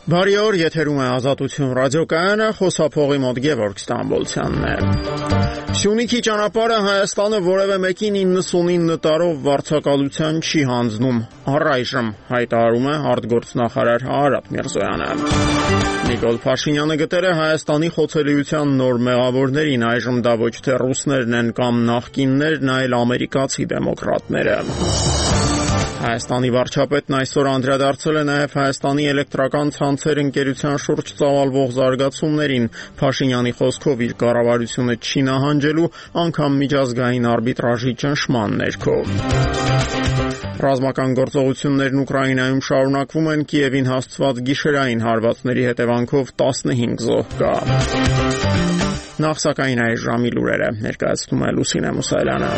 Բարի օր, եթերում է Ազատություն ռադիոկայանը, խոսափողի մոտ Գևորգ Ստամբոլցյանն է։ Սյունիքի ճանապարհը Հայաստանը որևէ մեկին 99 տարով վարձակալության չի հանձնում, առայժմ, հայտարարում է արտգործնախարար Արադ Միրզոյանը։ Նիկոլ Փաշինյանը գտել է Հայաստանի խոցելիության նոր մեղավորներին, այժմ դա ոչ թե ռուսներն են կամ նախկիններն, այլ ամերիկացի դեմոկրատները։ Հայաստանի վարչապետն այսօր անդրադարձել է նաև Հայաստանի էլեկտրական ցանցեր ընկերության շուրջ ծավալվող զարգացումներին, Փաշինյանի խոսքով իր կառավարությունը չի նահանջելու անգամ միջազգային արբիտրաժի ճնշման ներքո։ Ռազմական գործողություններն Ուկրաինայում շարունակվում են, Կիևին հասցված գիշերային հարվածների հետևանքով 15 զոհ կա։ Նախ սակայն այս ժամի լուրերը ներկայացնում է Լուսինե Մուսայելյանը։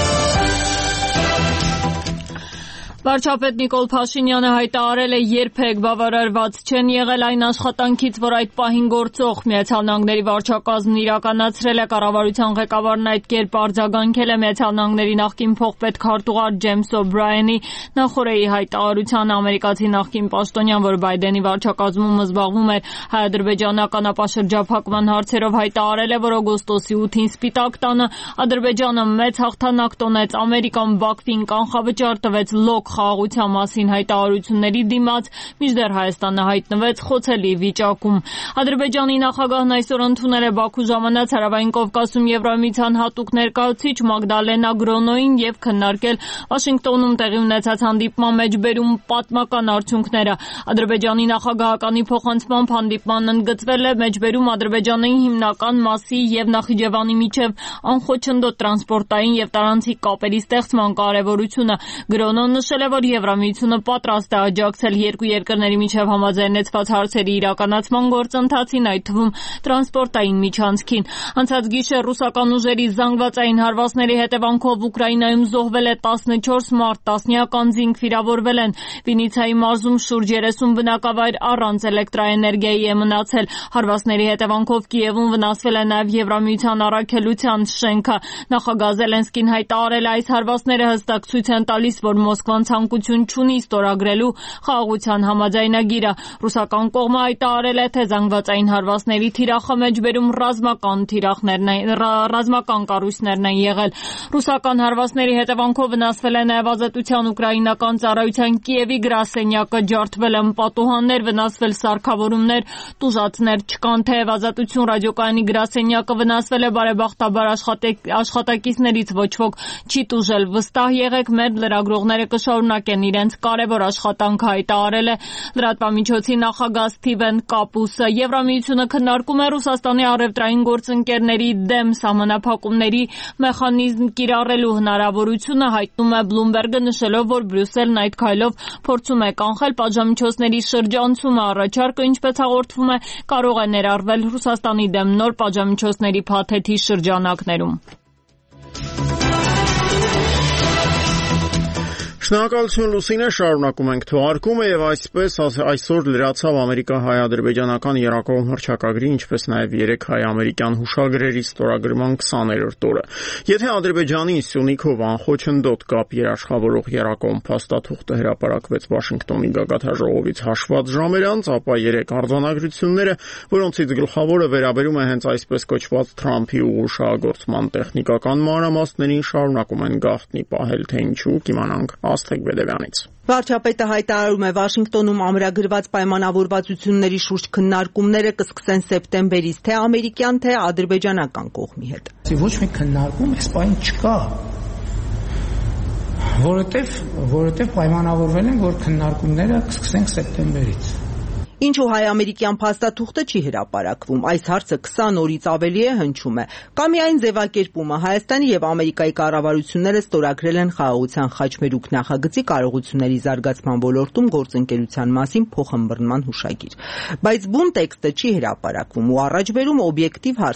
Վարչապետ Նիկոլ Փաշինյանը հայտարարել է, երբեք բավարարված չեն եղել այն աշխատանքից, որ այդ պահին գործող Միացյալ Նահանգների վարչակազմն իրականացրել է։ Կառավարության ղեկավարն այդ կերպ արձագանքել է Միացյալ Նահանգների նախկին փոխպետ քարտուղար Ջեյմս Օ'Բրայենի նախորդի հայտարարությանը։ Ամերիկացի նախկին պաշտոնյան, որ Բայդենի վարչակազմում զբաղվում էր հայ-ադրբեջանական ապաշրջափակման հարցերով, հայտարարել է, որ օգոստոսի 8-ին Սպիտակ տանը Ադրբեջանը մեծ հաղթանակ տոնեց, Ամերիկան Բաքվին կանխավճար տվեց լոկ խաղաղության մասին հայտարարությունների դիմաց, մինչդեռ Հայաստանը հայտնվեց խոցելի վիճակում։ Ադրբեջանի նախագահն այսօր ընդունել է Բաքու ժամանած Հարավային Կովկասում Եվրամիության հատուկ ներկայացուցիչ Մագդալենա Գրոնոին եւ քննարկել Վաշինգտոնում տեղի ունեցած հանդիպման մեջ բերում պատմական արդյունքները։ Ադրբեջանի նախագահականի փոխանցմամբ հանդիպմանն ընդգծվել է մեջբերում Ադրբեջանի հիմնական մասի եւ Նախիջևանի միջև անխոչնդոտ տրանսպորտային եւ տարանցիկ կապերի ստեղծման կարեւորությունը։ Գրոնոն նշել է, որ Եվրամիությունը պատրաստ է աջակցել երկու երկրների միջև համաձայնեցված հարցերի իրականացման գործընթացին, այդ թվում տրանսպորտային միջանցքին։ Անցած գիշեր ռուսական ուժերի զանգվածային հարվածների հետևանքով Ուկրաինայում զոհվել է 14 մարդ, տասնյակ անձինք վիրավորվել են։ Վինիցայի մարզում շուրջ 30 բնակավայր առանց էլեկտրաէներգիայի է մնացել։ Հարվածների հետևանքով Կիևում վնասվել է նաև Եվրամիության առաքելության շենքը։ Նախագահ Զելենսկին հայտարարել է, այս հարվածները հստակ ցույց են տալիս, որ Մոսկվան ցանկություն չունի ստորագրելու խաղաղության համաձայնագիրը։ Ռուսական կողմը հայտարարել է, թե զանգվածային հարվածների թիրախը մեջբերում ռազմական կառույցներն են եղել։ Ռուսական հարվածների հետևանքով վնասվել է նաև Ազատության ուկրաինական ծառայության Կիևի գրասենյակը, ջարդվել են պատուհաններ, վնասվել սարքավորումներ, տուժածներ չկան, թեև Ազատություն ռադիոկայանի գրասենյակը վնասվել է, բարեբախտաբար աշխատակիցներից ոչ ոք չի տուժել։ Վստահ եղեք, մեր լրագրողները կշարունակեն իրենց կարևոր աշխատանքը, հայտարարել է լրատվամիջոցի նախագահ Սթիվեն Կապուսը։ Եվրամիությունը քննարկում է Ռուսաստանի առևտրային գործընկերների դեմ սահմանափակումների մեխանիզմ կիրառելու հնարավորությունը, հայտնում է Բլումբերգը, նշելով, որ Բրյուսելն այդ քայլով փորձում է կանխել պատժամիջոցների շրջանցումը։ Առաջարկը, ինչպես հաղորդվում է, կարող է ներառվել Ռուսաստանի դեմ նոր պատժամիջոցների փաթեթի շրջանակներում։ Շնորհակալություն Լուսինե, շարունակում ենք թողարկումը եւ այսպես այսօր լրացավ ամերիկա-հայ-ադրբեջանական երակողմ հռչակագրի, ինչպես նաեւ 3 հայ-ամերիկյան հուշագրերի ստորագրման 20-րդ օրը։ Եթե Ադրբեջանի Սյունիքով անխոչնդոտ կապ երաշխավորող երակողմ փաստաթուղթը հրապարակվեց Վաշինգտոնի գագաթաժողովից հաշված ժամեր անց, ապա 3 արձանագրությունները, որոնցից գլխավորը վերաբերում է հենց այսպես կոչված Թրամփի ուղղուշահագործման տեխնիկական մանրամասներին, շարունակում են գաղտնի պահել, թե ինչու կիմանանք Աստղիկ Բեդևյանից։ Վարչապետը հայտարարում է, Վաշինգտոնում ամրագրված պայմանավորվածությունների շուրջ քննարկումները կսկսեն սեպտեմբերից, թե ամերիկյան, թե ադրբեջանական կողմի հետ։ Ոչ մի քննարկում այս պայն չկա, որովհետև պայմանավորվել են, որ քննարկումները կսկսենք սեպտեմբերից։ Ինչու հայ-ամերիկյան փաստաթուղթը չի հրապարակվում։ Այս հարցը 20 օրից ավելի է հնչում է։ Կա միայն ձևակերպումը։ Հայաստանի եւ Ամերիկայի կառավարությունները ստորագրել են խաղաղության խաչմերուկ նախագծի կարողությունների զարգացման ոլորտում գործընկերության մասին փոխըմբռնման հուշագիր։ Բայց բուն տեքստը չի հրապարակվում ու առաջ բերում օբյեկտիվ հարց.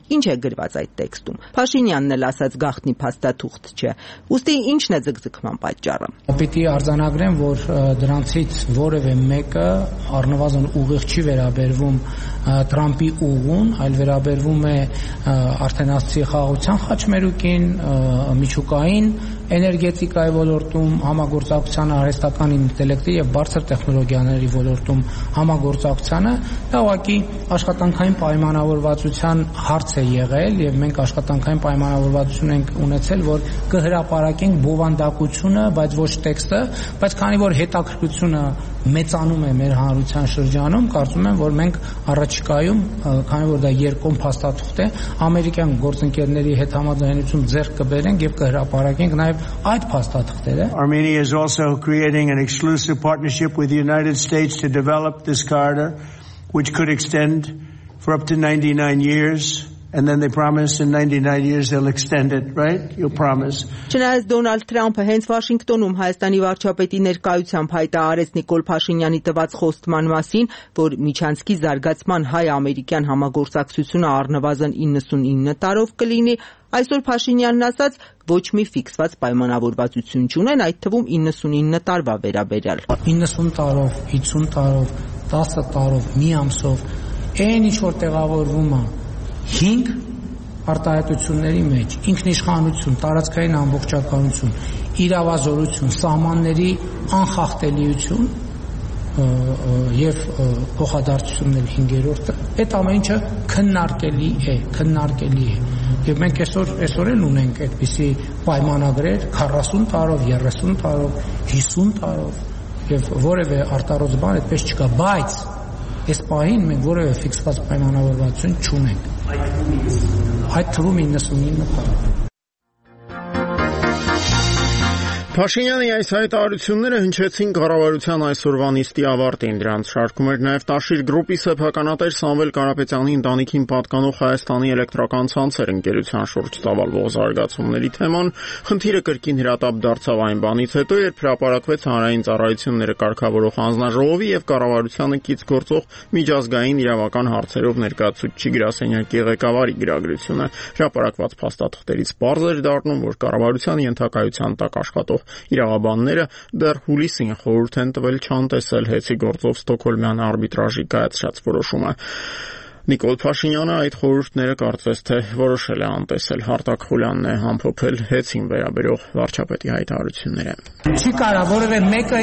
Ինչ է գրված այդ տեքստում։ Փաշինյանն էլ ասաց գաղտնի փաստաթուղթ չէ։ Ուստի ինչն է ձգձգման պատճառը։ Պիտի արձանագրեմ, որ դրանցից որևէ մեկը առնվազն ուղիղ չի վերաբերվում Տրամպի ուղուն, այլ վերաբերվում է արդեն ասացի խաղաղության խաչմերուկին, միջուկային էներգետիկայի ոլորտում համագործակցությանը, արհեստական ինտելեկտի եւ բարձր տեխնոլոգիաների ոլորտում համագործակցությանը, դա ուղղակի աշխատանքային պայմանավորվածության հարց է եղել եւ մենք աշխատանքային պայմանավորվածություն ենք ունեցել, որ կհրապարակենք բովանդակությունը, բայց ոչ տեքստը, բայց քանի որ հետաքրքրությունը մեծանում է մեր հանրության շրջանում, կարծում եմ, որ մենք առաջիկայում, քանի որ դա երկկողմ փաստաթուղթ է, ամերիկյան գործընկերների հետ համաձայնություն ձեռք կբերենք եւ կհրապարակենք նաեւ այդ փաստաթղթերը. Armenia is also creating an exclusive partnership with the United States to develop this corridor, which could extend for up to 99 years. And then they promise in 99 years they'll extend it, right? You'll promise. Չնայած Դոնալդ Թրամփը հենց Վաշինգտոնում Հայաստանի վարչապետի ներկայությամբ հայտարարեց Նիկոլ Փաշինյանի տված խոստման մասին, որ միջանցքի զարգացման հայ-ամերիկյան համագործակցությունը առնվազն 99 տարով կլինի, այսօր Փաշինյանն ասաց, ոչ մի ֆիքսված պայմանավորվածություն չունեն, այդ թվում 99 տարվա վերաբերյալ։ 90 տարով, 50 տարով, 10 տարով, մի ամսով, այն ինչ որ տեղավորվում է 5 արտահայտությունների մեջ ինքնիշխանություն, տարածքային ամբողջականություն, իրավազորություն, սահմանների անխախտելիություն եւ փոխադարձությունների 5-րդը, այդ ամեն ինչը քննարկելի է։ Եվ մենք այսօր էլ ունենք այդպիսի պայմանագրեր 40 տարով, 30 տարով, 50 տարով եւ որևէ արտարոց բան այդպես չկա, բայց այս պահին մենք որևէ ֆիքսված պայմանավորվածություն չունենք։ Այդ թվում 99 տարով։ Փաշինյանի այս հայտարարությունները հնչեցին կառավարության այսօրվա նիստի ավարտին։ Դրանց շարքում էր նաև Տաշիր գրուպի սեփականատեր Սամվել Կարապետյանի ընտանիքին պատկանող Հայաստանի էլեկտրական ցանցեր ընկերության շուրջ ծավալվող զարգացումների թեման։ Խնդիրը կրկին հրատապ դարձավ այն բանից հետո, երբ հրապարակվեց հանրային ծառայությունները կարգավորող հանձնաժողովի եւ կառավարությանը կից գործող միջազգային իրավական հարցերով ներկայացուցիչ գրասենյակի ղեկավարի գրագրությունը։ Հրապարակված փաստաթղթերից պարզ էր դառնում, որ կառավարության ենթակայության տակ աշխատող իրավաբանները դեռ հուլիսին խորհուրդ են տվել չանտեսել հեծի գործով Ստոկհոլմյան արբիտրաժի կայացրած որոշումը։ Նիկոլ Փաշինյանը այդ խորհուրդները կարծես թե որոշել է անտեսել։ Հարտակ Խուլյանն է ամփոփել հեծին վերաբերող վարչապետի հայտարարությունները։ Չի կարա որևէ մեկը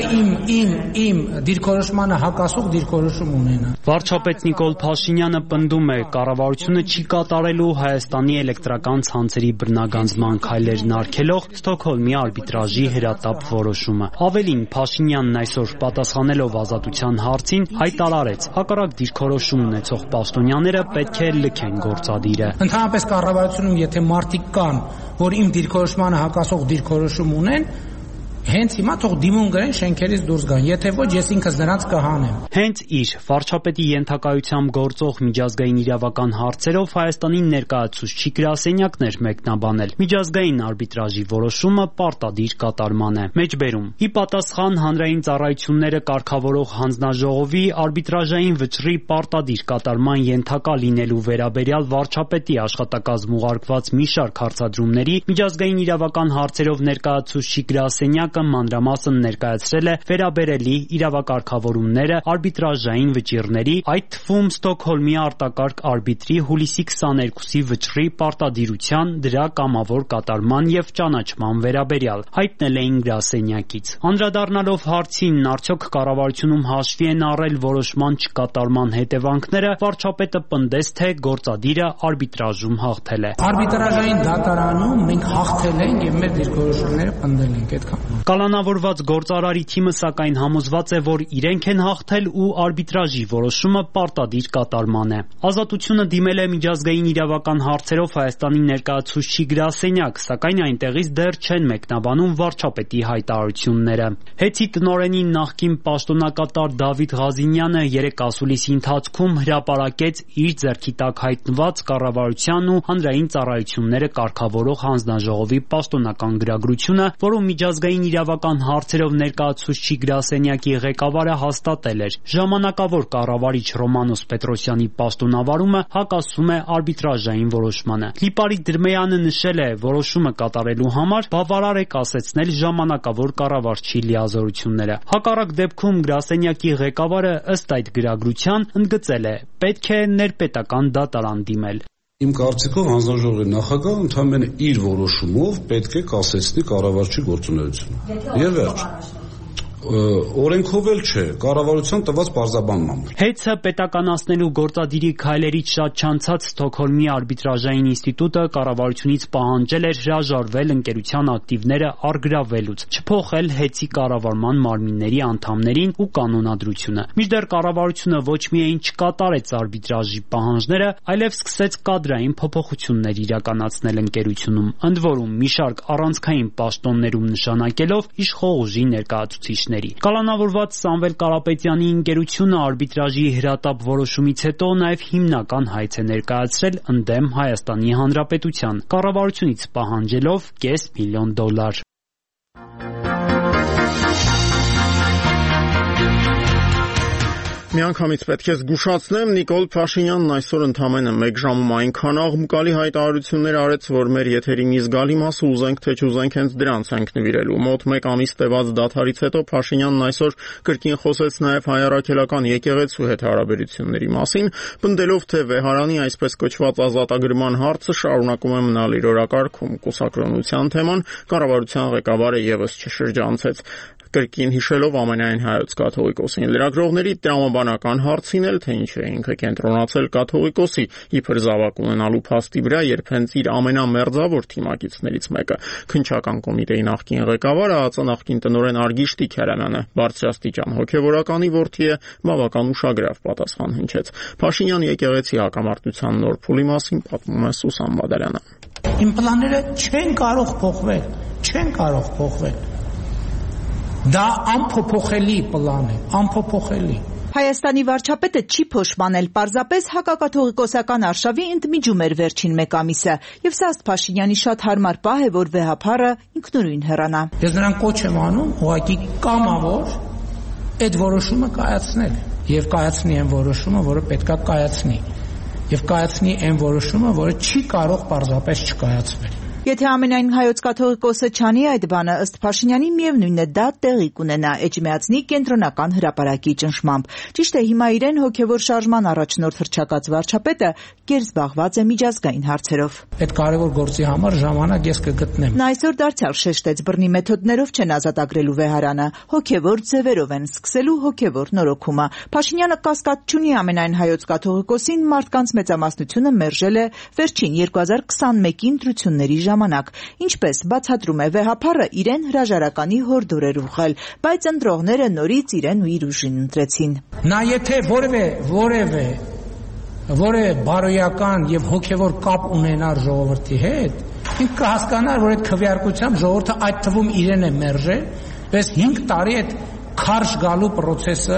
իմ դիրքորոշմանը հակասող դիրքորոշում ունենա։ Վարչապետ Նիկոլ Փաշինյանը պնդում է, կառավարությունը չի կատարելու Հայաստանի էլեկտրական ցանցերի բռնագանձման քայլերն արգելող Ստոկհոլմի արբիտրաժի հրատապ որոշումը։ Ավելին, Փաշինյանն այսօր պատասխանելով ազատության հարցին հայտարարեց, հակառակ դիրքորոշում ունեցող պաշտոնյաները պետք է լքեն գործադիրը։ Ընդհանրապես կառավարությունում եթե մարդիկ կան, որ իմ դիրքորոշմանը հակասող դիրքորոշում ունեն, հենց հիմա թող դիմում գրեն շենքերից դուրս գան, եթե ոչ ես ինքս նրանց կհանեմ։ Հենց իր վարչապետի ենթակայությամբ գործող միջազգային իրավական հարցերով Հայաստանին ներկայացուցիչ գրասենյակն էր մեկնաբանել։ Միջազգային արբիտրաժի որոշումը պարտադիր կատարման է։ Մեջբերում. ի պատասխան հանրային ծառայությունները կարգավորող հանձնաժողովի արբիտրաժային վճռի պարտադիր կատարման ենթակա լինելու վերաբերյալ վարչապետի աշխատակազմ ուղարկված մի շարք հարցադրումների միջազգային իրավական հարցերով ներկայացուցիչ գրասենյակ մանրամասն ներկայացրել է վերաբերելի իրավակարգավորումները արբիտրաժային վճիռների, այդ թվում Ստոկհոլմի արտակարգ արբիտրի հուլիսի 22-ի վճռի պարտադիրության, դրա կամավոր կատարման եւ ճանաչման վերաբերյալ, հայտնել էին գրասենյակից։ Անդրադառնալով հարցին, արդյոք կառավարությունում հաշվի են առել որոշման չկատարման հետևանքները, վարչապետը պնդեց, թե գործադիրը արբիտրաժում հաղթել է։ Արբիտրաժային դատարանում մենք հաղթել ենք եւ մեր դիրքորոշումները պնդել ենք, այդքան։ Կալանավորված գործարարի թիմը սակայն համոզված է, որ իրենք են հաղթել ու արբիտրաժի որոշումը պարտադիր կատարման է։ Ազատությունը դիմել է միջազգային իրավական հարցերով Հայաստանի ներկայացուցիչ գրասենյակ, սակայն այնտեղից դեռ չեն մեկնաբանում վարչապետի հայտարարությունները։ Հեծի տնօրենի նախկին պաշտոնակատար Դավիթ Ղազինյանը 3 ասուլիսի ընթացքում հրապարակեց իր ձեռքի տակ հայտնված կառավարության ու հանրային ծառայությունները կարգավորող հանձնաժողովի պաշտոնական գրագրությունը, որում միջազգային իրավական հարցերով ներկայացուցիչ գրասենյակի ղեկավարը հաստատել էր. ժամանակավոր կառավարիչ Ռոմանոս Պետրոսյանի պաշտոնավարումը հակասում է արբիտրաժային որոշմանը։ Լիպարիտ Դրմեյանը նշել է, որոշումը կատարելու համար բավարար է կասեցնել ժամանակավոր կառավարչի լիազորությունները։ Հակառակ դեպքում գրասենյակի ղեկավարը ըստ այդ գրագրության ընդգծել է. պետք է ներպետական դատարան դիմել։ Իմ կարծիքով հանձնաժողովի նախագահը ընդհանրապես իր որոշումով պետք է կասեցնի կառավարչի գործունեությունը։ Եվ վերջ։ Օրենքով էլ չէ, կառավարության տված պարզաբանմամբ։ Հեծը պետականացնելու գործադիրի քայլերից շատ չանցած Ստոկհոլմի արբիտրաժային ինստիտուտը կառավարությունից պահանջել էր հրաժարվել ընկերության ակտիվները առգրավելուց, չփոխել հեծի կառավարման մարմինների անդամներին ու կանոնադրությունը։ Մինչդեռ կառավարությունը ոչ միայն չկատարեց արբիտրաժի պահանջները, այլև սկսեց կադրային փոփոխություններ իրականացնել ընկերությունում, ընդ որում մի շարք առանցքային պաշտոններում նշանակելով իշխող ուժի ներկայացուցիչներ։ Կալանավորված Սամվել Կարապետյանի ընկերությունը արբիտրաժի հրատապ որոշումից հետո նաև հիմնական հայց է ներկայացրել ընդդեմ Հայաստանի Հանրապետության, կառավարությունից պահանջելով $500,000։ Միանգամից պետք է զգուշացնեմ, Նիկոլ Փաշինյանն այսօր ընդամենը 1 ժամում այնքան աղմկալի հայտարարություններ արեց, որ մեր եթերի մի զգալի մասը ուզենք թե չուզենք հենց դրանց ենք նվիրելու։ Մոտ 1 ամիս տևած դադարից հետո Փաշինյանն այսօր կրկին խոսեց նաև հայ-առաքելական եկեղեցու հետ հարաբերությունների մասին, պնդելով, թե Վեհարանի այսպես կոչված ազատագրման հարցը շարունակում է մնալ իր օրակարգում։ Կուսակրոնության թեման կառավարության ղեկավարը եւս չշրջանցեց, կրկին հիշելով ամենայն հայոց կաթողիկոսին։ Լրագրողների տրամաբանական հարցին էլ, թե ինչ է ինքը կենտրոնացել կաթողիկոսի իբր զավակ ունենալու փաստի վրա, երբ հենց իր ամենամերձավոր թիմակիցներից մեկը, քննչական կոմիտեի նախկին ղեկավարը, ԱԾ նախկին տնօրեն Արգիշտի Քյարամյանը բարձրաստիճան հոգևորականի որդի է, բավական ուշագրավ պատասխան հնչեց։ Փաշինյան եկեղեցի հակամարտության նոր փուլի մասին պատմում է Սուսան Բադալյանը։ Իմ պլանները չեն կարող փոխվել։ Դա անփոփոխելի պլան է, անփոփոխելի։ Հայաստանի վարչապետը չի փոշմանել, պարզապես հակակաթողիկոսական արշավի ընդմիջում էր վերջին 1 ամիսը, եւ սա ըստ Փաշինյանի շատ հարմար պահ է, որ վեհափառը ինքնուրույն հեռանա։ Ես նրան կոչ եմ անում ուղղակի կամավոր այդ որոշումը կայացնել եւ կայացնի այն որոշումը, որը պետքա կայացնի, եւ կայացնի այն որոշումը, որը չի կարող պարզապես չկայացվել։ Եթե ամենայն հայոց կաթողիկոսը չանի այդ բանը, ըստ Փաշինյանի միևնույնն է, դա տեղի կունենա, էջմիածնի կենտրոնական հրապարակի ճնշմամբ։ Ճիշտ է, հիմա իրեն հոգևոր շարժման առաջնորդ հռչակած վարչապետը կերզբաղված է միջազգային հարցերով։ Այդ կարևոր գործի համար ժամանակ ես կգտնեմ։ Նա այսօր դարձյալ շեշտեց, բռնի մեթոդներով չեն ազատագրելու Վեհարանը, հոգևոր ձևերով են սկսելու հոգևոր նորոգումը։ Փաշինյանը կասկած չունի ամենայն հայոց կաթողիկոսին, մարդկանց մեծամասնությունը մերժել է վերջին 2021-ի ընտրությունների ժամանակ, ինչպես բացատրում է վեհափառը, իրեն հրաժարականի հորդոր էր ուղղել, բայց ընտրողները նորից իրեն ու իր ուժին ընտրեցին։ Նա եթե որևէ բարոյական եւ հոգեվոր կապ ունենար ժողովրդի հետ, ինքը կհասկանար, որ այդ քվեարկությամբ ժողովուրդը այդ թվում իրեն է մերժել, պես 5 տարի այդ քարշ գալու process-ը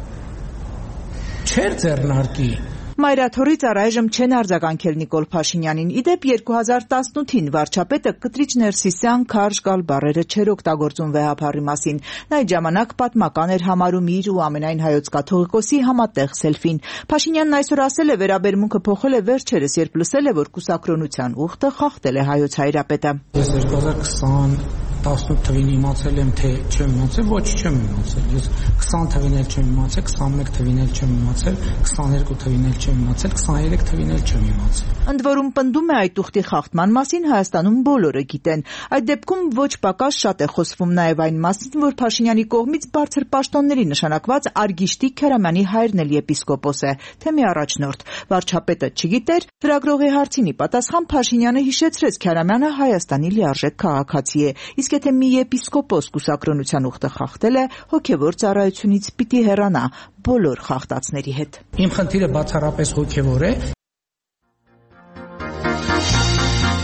չէր ձեռնարկի։ Մայրաթորից առայժմ չեն արձագանքել Նիկոլ Փաշինյանին։ Իդեպ 2018-ին վարչապետը կտրիչ Ներսիսյան քարշ գալ բառերը չէր օգտագործում վեհափառի մասին։ Նա այդ ժամանակ պատմական էր համարում իր ու ամենայն հայոց կաթողիկոսի համատեղ սելֆին։ Փաշինյանն այսօր ասել է, վերաբերմունքը փոխել է վերջերս, երբ լսել է, որ կուսակրոնության ուխտը խախտել է հայոց հայրապետը։ Ես 2018 թվին իմացել եմ, թե չեմ իմացել, ոչ չեմ իմացել։ Ես 20 թվին էլ չեմ իմացել, 21 թվին էլ չեմ իմացել, 22 թվին էլ չեմ իմացել, 23 թվին էլ չեմ իմացել։ Ընդ որում պնդում է այդ ուխտի խախտման մասին Հայաստանում բոլորը գիտեն։ Այդ դեպքում ոչ պակաս շատ է խոսվում նաև այն մասին, որ Փաշինյանի կողմից բարձր պաշտոնների նշանակված Արգիշտի Քյարամյանի հայրն էլ եպիսկոպոս է, թե մի առաջնորդ։ Վարչապետը չգիտեր, լրագրողի հարցին ի պատասխան Փաշինյանը հիշեցրեց Քյարամյանը Հայաստանի լիարժեք քաղաքացի է, իսկ եթե մի եպիսկոպոս կուսակրոնության ուխտը խախտել է, հոգևոր ծառայությունից պիտի հեռանա բոլոր խախտածների հետ։ Իմ խնդիրը բացառապես հոգևոր է։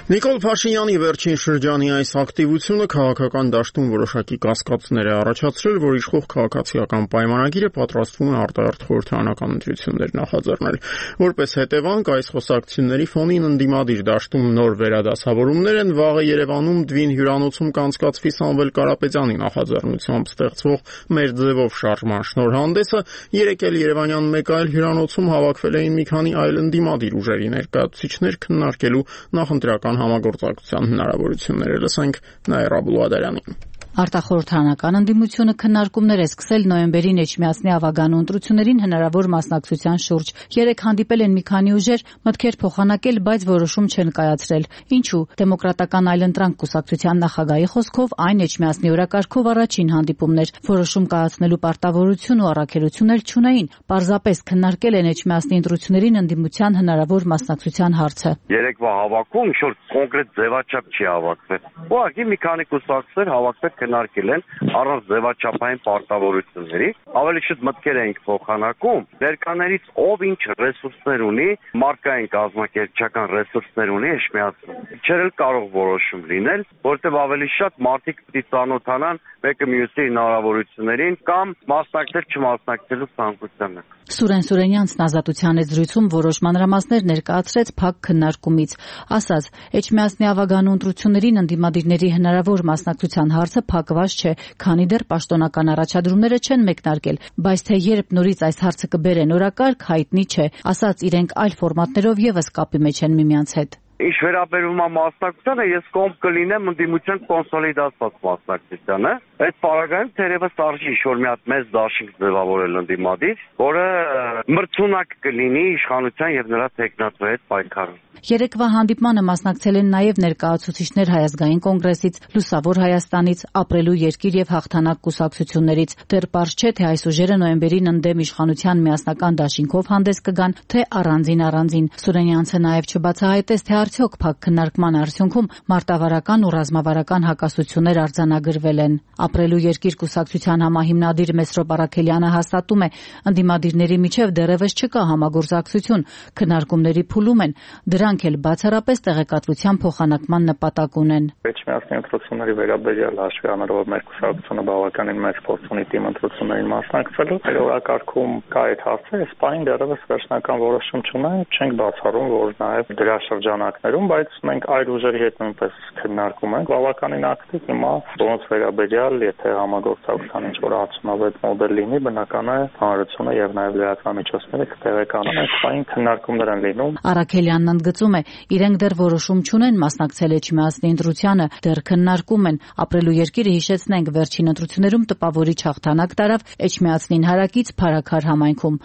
Նիկոլ Փաշինյանի վերջին շրջանի այս ակտիվությունը քաղաքական դաշտում որոշակի կասկածներ է առաջացրել, որ իշխող քաղաքացիական պայմանագիրը պատրաստվում է արտահերթ խորհրդարանական ընտրություններ նախաձեռնել։ Որպես հետևանք, այս խոսակցությունների ֆոնին ընդդիմադիր դաշտում նոր վերադասավորումներ են, վաղը Երևանում Դվին հյուրանոցում կանցկացվի Սամվել Կարապետյանի նախաձեռնությամբ ստեղծվող «Մեր ձևով» շարժման շնորհանդեսը, երեկ էլ Երևանյան մեկ այլ հյուրանոցում հավաքվել էին մի քանի այլ ընդդիմադիր ուժերի ներկայացուցիչներ քննարկելու նախընտրական համագործակցության հնարավորությունները։ Լսենք Նաիրա Բուլադարյանին։ Արտախորհրդարանական ընդդիմությունը քննարկումներ է սկսել նոյեմբերին Էջմիածնի ավագանու ընտրություններին հնարավոր մասնակցության շուրջ։ Երեկ հանդիպել են մի քանի ուժեր, մտքեր փոխանակել, բայց որոշում չեն կայացրել։ Ինչու՞։ Դեմոկրատական այլընտրանք կուսակցության նախագահի խոսքով այն Էջմիածնի օրակարգով առաջին հանդիպումն էր։ Որոշում կայացնելու պարտավորություն ու առաքելություններ չունեին։ Պարզապես քննարկել են Էջմիածնի ընտրություններին ընդդիմության հնարավոր մասնակցության հարցը։ Երեկվա հավաքում ինչ-որ կոնկրետ ձևաչափ չի հավաքվել։ Ուղղակի մի քանի կուսակցներ հավաքվել քննարկել են առանց ձևաչափային պարտավորությունների, ավելի շուտ մտքեր էինք փոխանակում, ներկաներից ով ինչ ռեսուրսներ ունի, մարդկային կազմակերպչական ռեսուրսներ ունի Էջմիածնում։ Չէր էլ կարող որոշում լինել, որտեղ ավելի շատ մարդիկ պիտի ծանոթանան մեկը մյուսի հնարավորություններին կամ մասնակցել չմասնակցելու ցանկությանը։ Սուրեն Սուրենյանցն Ազատության զրույցում որոշ մանրամասներ ներկայացրեց փակ քննարկումից։ Ասաց, Էջմիածնի ավագանու ընտրություններին ընդդիմադիրների հնարավոր մասնակցության հարցը փակված չէ, քանի դեռ պաշտոնական առաջադրումները չեն մեկնարկել, բայց թե երբ նորից այս հարցը կբերեն օրակարգ, հայտնի չէ։ Ասաց, իրենք այլ ֆորմատներով եւս կապի մեջ են միմյանց հետ։ Ինչ վերաբերում է մասնակցությանը, ես կողմ կլինեմ ընդդիմության կոնսոլիդացված մասնակցությանը։ Այդ պարագայում թերևս արժի ինչ-որ մի հատ մեծ դաշինք ձևավորել ընդդիմադիր, որը մրցունակ կլինի իշխանության եւ նրա տեխնատվի հետ պայքարում։ Երեկվա հանդիպմանը մասնակցել են նաև ներկայացուցիչներ Հայ ազգային կոնգրեսից, Լուսավոր Հայաստանից, Ապրելու երկիր եւ Հաղթանակ կուսակցություններից։ Դեռ պարզ չէ, թե այս ուժերը նոյեմբերին ընդդեմ իշխանության միասնական դաշինքով հանդես կգան, թե առանձին։ Սուրենյանցը նաև չբացահայտեց, թե արդյոք փակ քննարկման արդյունքում մարտավարական ու ռազմավարական հակասություններ արձանագրվել են։ Ապրելու երկիր կուսակցության համահիմնադիր Մեսրոպ Արաքելյանը հաստատում է, ընդդիմադիրների միջև դեռևս չկա համագործակցություն, քննարկումների փուլում են, դրանք էլ բացառապես տեղեկատվության փոխանակման նպատակ ունեն։ Էջմիածնի ընտրությունների վերաբերյալ հաշվի առնելով մեր կուսակցությունը բավականին մեծ փորձ ունի թիմ ընտրություններին մասնակցելու, մեր օրակարգում կա այդ հարցը, այս պահին դեռևս վերջնական որոշում չունենք, չենք բացառում, որ նաև դրա շրջանակներում, բայց մենք այլ ուժերի հետ նույնպես քննարկում ենք բավականին ակտիվ։ Հիմա ոնց վերաբերյալ, եթե համագործակցության ինչ-որ արդյունավետ մոդել լինի, բնական է հանրությունը եւ նաև լրատվամիջոցները կտեղեկանան, այս պահին քննարկումներ են լինում։ Արաքելյանն ընդգծում է, իրենք դեռ որոշում չունեն մասնակցել Էջմիածնի ընտրությանը, դեռ քննարկում են։ Ապրելու երկիրը, հիշեցնենք, վերջին ընտրություններում տպավորիչ հաղթանակ տարավ Էջմիածնին հարակից Փարաքար համայնքում։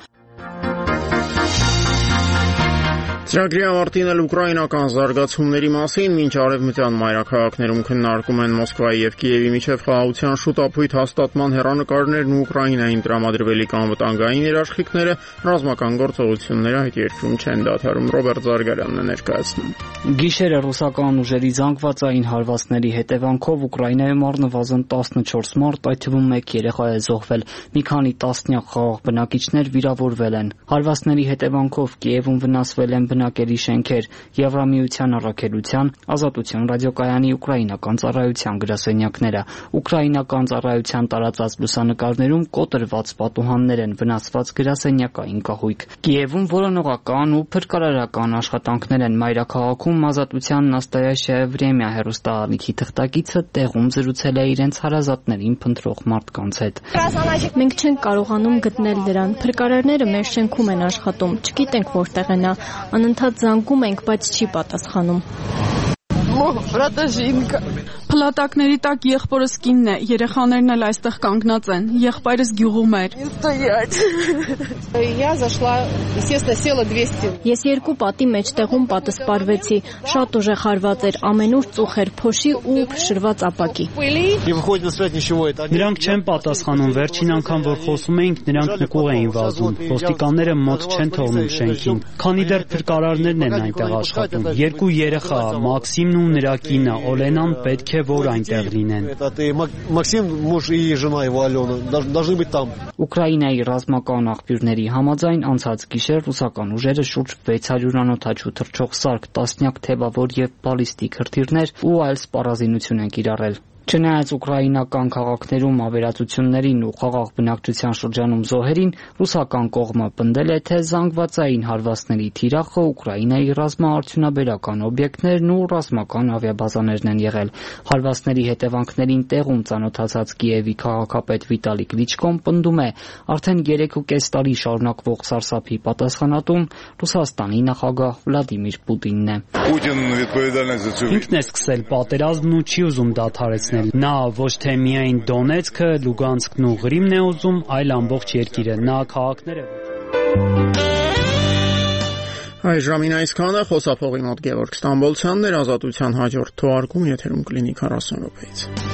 Ծրագրի ավարտին էլ ուկրաինական զարգացումների մասին, մինչ արևմտյան մայրաքաղաքներում քննարկում են Մոսկվայի եւ Կիևի միջև խաղաղության շուտապույտ հաստատման հեռանկարներն ու Ուկրաինային տրամադրվելիք անվտանգային երաշխիքները, ռազմական գործողությունները այդ երկրում չեն դադարում։ Ռոբերտ Զարգարյանն է ներկայացնում։ Գիշերը ռուսական ուժերի զանգվածային հարվածների հետևանքով Ուկրաինայում առնվազն 14 մարդ, այդ թվում 1 երեխա է զոհվել, մի քանի տասնյակ խաղաղ բնակիչներ վիրավորվել են։ Հարվածների հետևանքով Կիևում վնասվել են բնակելի շենքեր, Եվրամիության առաքելության, Ազատության ռադիոկայանի ուկրաինական ծառայության գրասենյակները։ Ուկրաինական ծառայության տարածած լուսանկարներում կոտրված պատուհաններ են, վնասված գրասենյակային կահույք։ Կիևում որոնողական ու փրկարարական աշխատանքներ են։ Մայրաքաղաքում Ազատության Նաստայաշիա Վրեմիա հեռուստաալիքի թղթակիցը տեղում զրուցել է իրենց հարազատներին փնտրող մարդկանց հետ։ Մենք չենք կարողանում գտնել դրան։ Փրկարարները մեր շենքում են աշխատում, չգիտենք որտեղ է նա։ Անընդհատ զանգում ենք, բայց չի պատասխանում։ Փլատակների տակ եղբորս կինն է, երեխաներն էլ այստեղ կանգնած են, եղբայրս գյուղում էր։ Ես 2 պատի մեջտեղում պատսպարվեցի, շատ ուժեղ հարված էր, ամենուր ծուխ էր, փոշի ու փշրված ապակի։ Նրանք չեն պատասխանում, վերջին անգամ որ խոսում էինք, նրանք նկուղ էին վազում, ոստիկանները մոտ չեն թողնում շենքին, քանի դեռ փրկարարներն են այնտեղ աշխատում։ 2 երեխա, Մաքսիմն ու նրա կինը Օլենան պետք չէ որ այնտեղ լինեն։ Максим, муж и жена его Алена должны быть там. Ուկրաինայի ռազմական աղբյուրների համաձայն անցած գիշեր ռուսական ուժերը շուրջ 600-անոթաչու թռչող սարք, տասնյակ թևավոր եւ բալիստիկ հրթիռներ ու այլ սպառազինություն են կիրառել։ Չնայած ուկրաինական քաղաքներում ավերածություններին ու խաղաղ բնակչության շրջանում զոհերին, ռուսական կողմը պնդել է, թե զանգվածային հարվածների թիրախը Ուկրաինայի ռազմաարդյունաբերական օբյեկտներն ու ռազմական ավիաբազաներն են եղել։ Հարվածների հետևանքներին տեղում ծանոթացած Կիևի քաղաքապետ Վիտալի Կլիչկոն պնդում է, արդեն 3.5 տարի շարունակվող սարսափի պատասխանատուն Ռուսաստանի նախագահ Վլադիմիր Պուտինն է։ Ինքն է սկսել պատերազմն ու չի ուզում դադարեցնել։ Նա ոչ թե միայն Դոնեցկը, Լուգանսկն ու Ղրիմն է ուզում, այլ ամբողջ երկիրը։ Նա քաղաքները Այժմին այսքանը խոսափողի մոտ Գևորգ Ստամբոլցյանն էր, Ազատության հաջորդ թողարկում եթերում կլինի 40 րոպեից։